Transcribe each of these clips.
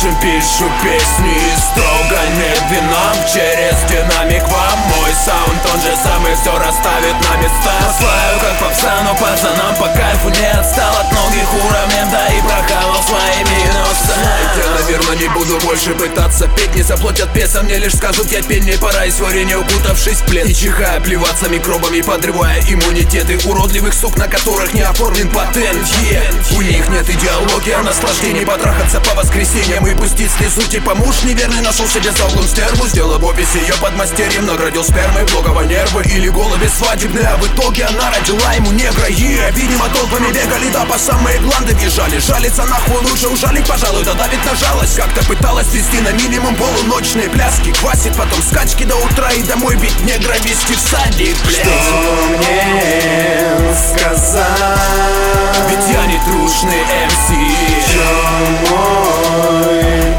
душам пишу песни и строго нет вина. Через динамик вам мой саунд, он же самый все расставит на места. Слаю как попса, но пацанам по кайфу не отстал от многих уровней, да и прохавал свои минусы. Я, наверное, не буду больше пытаться петь, не заплатят песом, мне лишь скажут я пень. Не пора и своре, не укутавшись в плед, и чихая, плеваться микробами, подрывая иммунитеты уродливых сук, на которых не оформлен патент. У них нет идеологии, а наслаждений потрахаться по воскресеньям и пустить слезу. Типа муж неверный нашел себе за углом стерву, сделал в офисе ее подмастерьем, наградил спермой, блогово нервы или голуби свадебные, а в итоге она родила ему негра. Видимо, толпами бегали, да по самые гланды въезжали. Жалиться нахуй лучше ужалить, пожалуй, да давит на жалость. Как-то пыталась свести на минимум полуночные пляски, квасит потом скачки до утра и домой бить негра, вести в садик, блядь. Что мне сказать? Ведь я не трушный МС. Чё мой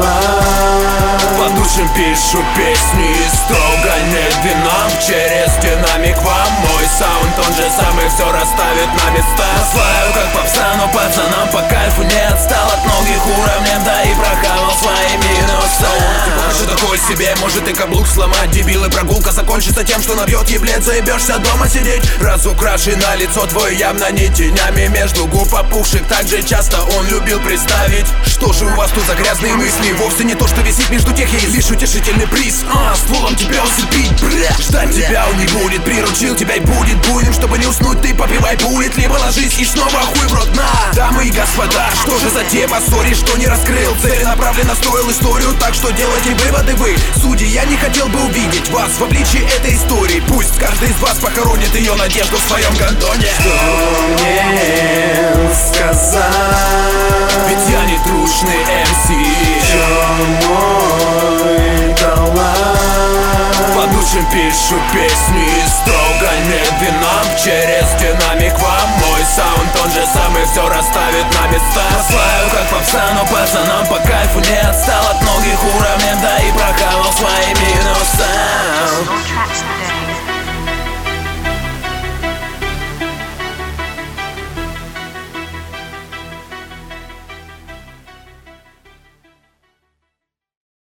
талант? По душам пишу песни и строго нет вина. Через динамик вам мой саунд, он же самый все расставит на места. Слаю как попса, но пацанам по кайфу не отстал от многих уровней, да и прохавал свои минусы. Покажи такой себе, может и каблук сломать, дебилы. Прогулка закончится тем, что набьет еблет, заебешься дома сидеть. Разукрашено лицо твое явно не тенями, между губ опухших так же часто он любил представить. Что же у вас тут за грязные мысли? Вовсе не то, что висит между тех, есть лишь утешительный приз. Стволом тебя усыпить, бля. Ждать тебя он не будет, приручил тебя и будет буйным. Чтобы не уснуть, ты попивай буллет, либо ложись и снова хуй в рот на. Дамы и господа, что же за тема, сори, что не раскрыл. Целенаправленно строил историю, так что делайте выводы вы, судьи. Я не хотел бы увидеть вас в обличии этой истории. Пусть каждый из вас похоронит ее надежду в своем гондоне. Что мне сказать? Ведь я не трушный МС. Чё мой талант? По душам пишу песни и строго нет вина. Через динамик вам мой саунд, он же самый все расставит на места. Слаю как попса, но пацанам по кайфу не отстал от многих уровней, да и прохавал свои